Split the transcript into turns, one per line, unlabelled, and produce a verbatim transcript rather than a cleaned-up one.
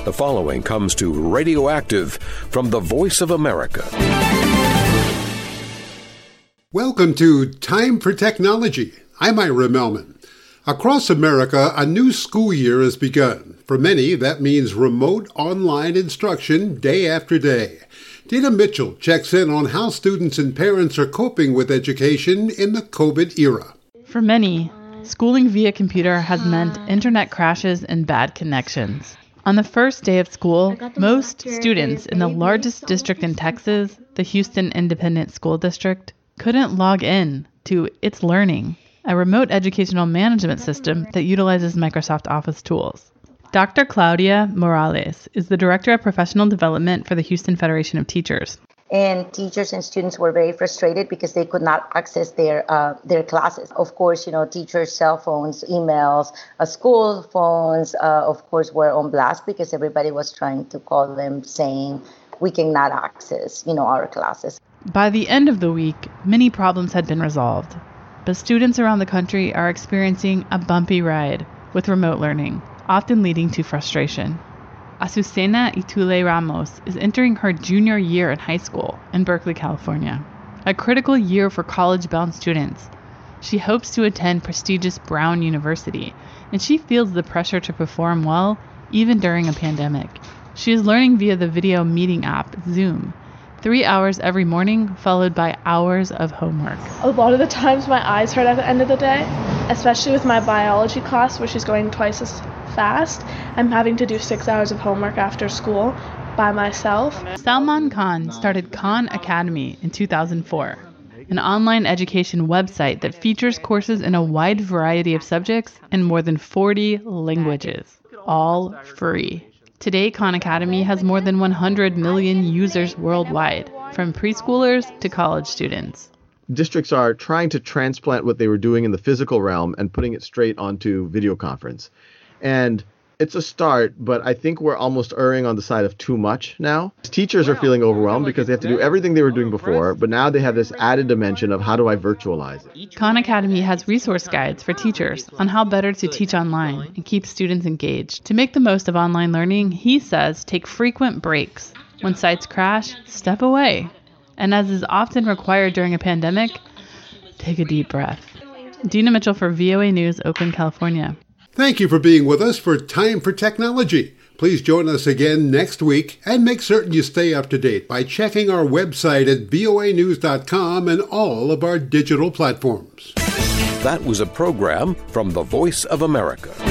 The following comes to Radioactive from the Voice of America.
Welcome to Time for Technology. I'm Ira Melman. Across America, a new school year has begun. For many, that means remote online instruction day after day. Dina Mitchell checks in on how students and parents are coping with education in the COVID era.
For many, schooling via computer has meant internet crashes and bad connections. On the first day of school, most students in the largest district in Texas, the Houston Independent School District, couldn't log in to It's Learning, a remote educational management system that utilizes Microsoft Office tools. Doctor Claudia Morales is the Director of Professional Development for the Houston Federation of Teachers.
And teachers and students were very frustrated because they could not access their uh, their classes. Of course, you know, teachers' cell phones, emails, uh, school phones, uh, of course, were on blast because everybody was trying to call them saying we cannot access, you know, our classes.
By the end of the week, many problems had been resolved. But students around the country are experiencing a bumpy ride with remote learning, often leading to frustration. Azucena Itule Ramos is entering her junior year in high school in Berkeley, California, a critical year for college-bound students. She hopes to attend prestigious Brown University, and she feels the pressure to perform well even during a pandemic. She is learning via the video meeting app Zoom, three hours every morning, followed by hours of homework.
A lot of the times my eyes hurt at the end of the day, especially with my biology class where she's going twice as fast. I'm having to do six hours of homework after school by myself.
Salman Khan started Khan Academy in two thousand four, an online education website that features courses in a wide variety of subjects in more than forty languages, all free. Today, Khan Academy has more than one hundred million users worldwide, from preschoolers to college students.
Districts are trying to transplant what they were doing in the physical realm and putting it straight onto video conference. And it's a start, but I think we're almost erring on the side of too much now. Teachers are feeling overwhelmed because they have to do everything they were doing before, but now they have this added dimension of how do I virtualize it.
Khan Academy has resource guides for teachers on how better to teach online and keep students engaged. To make the most of online learning, he says take frequent breaks. When sites crash, step away. And as is often required during a pandemic, take a deep breath. Dina Mitchell for V O A News, Oakland, California.
Thank you for being with us for Time for Technology. Please join us again next week and make certain you stay up to date by checking our website at V O A news dot com and all of our digital platforms.
That was a program from the Voice of America.